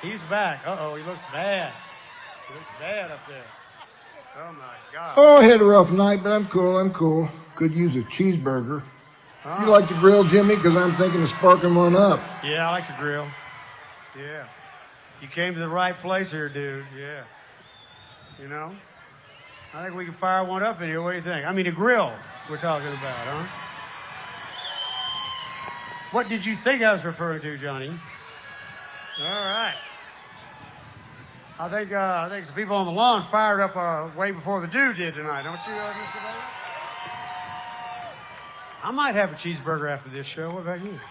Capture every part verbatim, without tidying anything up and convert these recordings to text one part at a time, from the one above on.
He's back. Uh-oh, he looks bad. He looks bad up there. Oh, my God. Oh, I had a rough night, but I'm cool. I'm cool. Could use a cheeseburger. Oh. You like to grill, Jimmy? Because I'm thinking of sparking one up. Yeah, I like to grill. Yeah. You came to the right place here, dude. Yeah. You know? I think we can fire one up in here. What do you think? I mean, a grill we're talking about, huh? What did you think I was referring to, Johnny? All right. I think uh, I think some people on the lawn fired up uh, way before the dude did tonight, don't you, uh, Mister Bailey? I might have a cheeseburger after this show. What about you?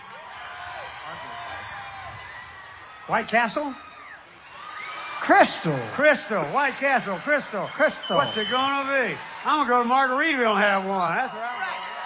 White Castle? Crystal. Crystal. White Castle. Crystal. Crystal. What's it going to be? I'm going to go to Margaritaville and have one. That's what I'm going to do.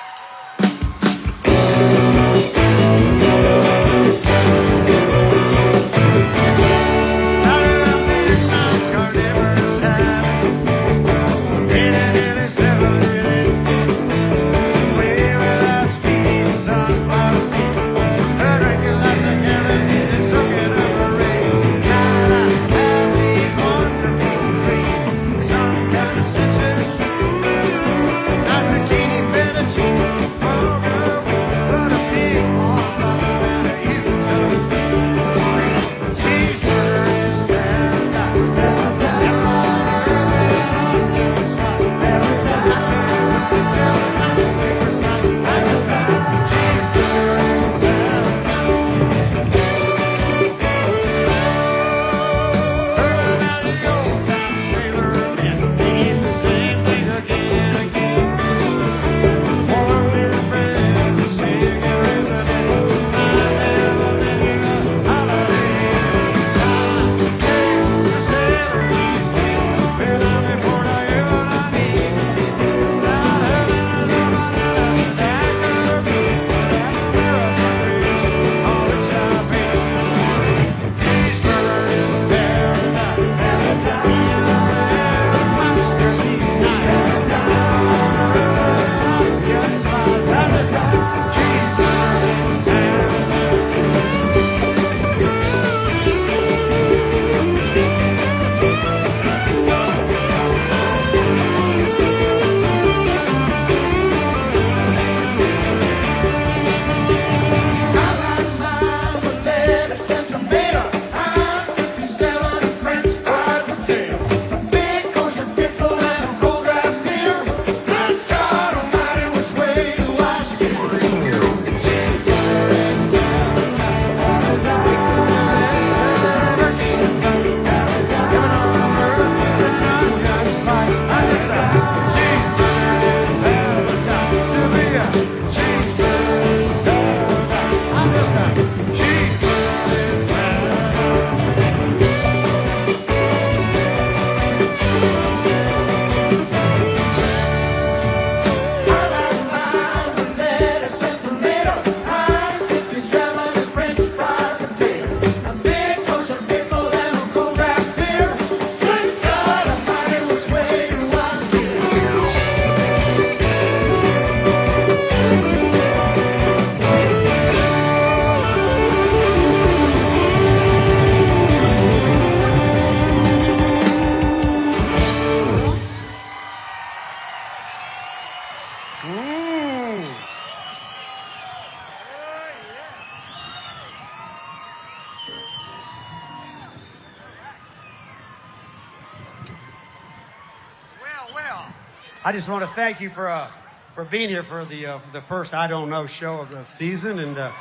I just want to thank you for uh, for being here for the uh, the first I Don't Know show of the season, and uh,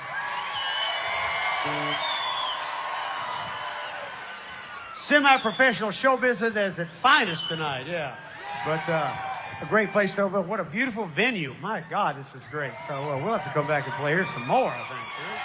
semi-professional show business at its finest tonight. Yeah, but uh, a great place to open. What a beautiful venue! My God, this is great. So uh, we'll have to come back and play here some more, I think.